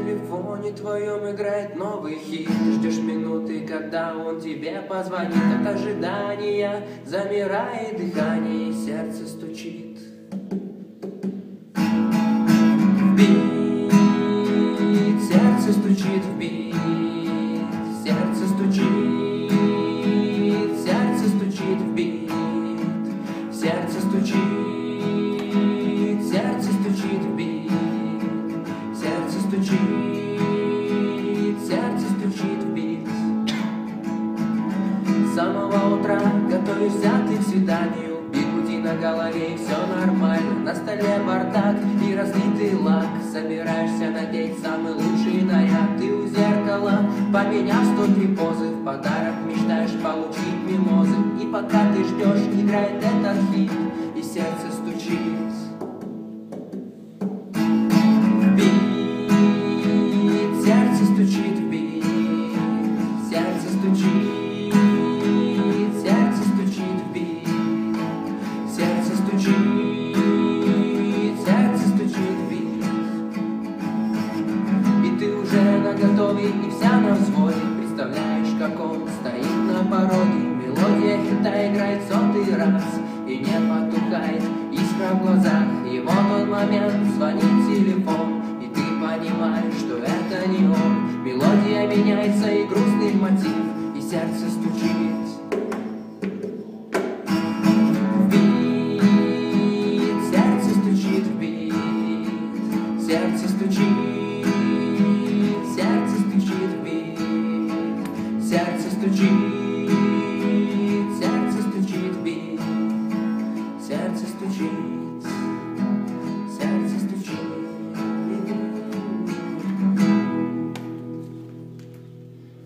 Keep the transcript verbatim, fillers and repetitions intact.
телефоне твоем играет новый хит. Ты ждешь минуты, когда он тебе позвонит. От ожидания замирает дыхание, и сердце стучит. В бит, сердце стучит в бит, сердце стучит, сердце стучит в бит, сердце стучит, сердце стучит в бит. Сердце стучит, сердце стучит в бит. С самого утра готовишься ты к свиданию. Бигуди на голове, и все нормально. На столе бардак и разлитый лак. Собираешься надеть самый лучший наряд. Ты у зеркала, поменяв сто три позы. В подарок мечтаешь получить мимозы. И пока ты ждешь, играет этот хит, и сердце стучит. Сердце стучит в бит, сердце стучит, сердце стучит в бит, сердце стучит, сердце стучит в бит. И ты уже наготове и вся на взводе. Представляешь, как он стоит на пороге. Мелодия хита играет сотый раз, и не потухает искра в глазах. И вот тот момент, звонит телефон, понимаешь, что это не он. Мелодия меняется и грустный мотив, и сердце стучит. В бит, сердце стучит в бит, сердце стучит, сердце стучит в бит, сердце стучит.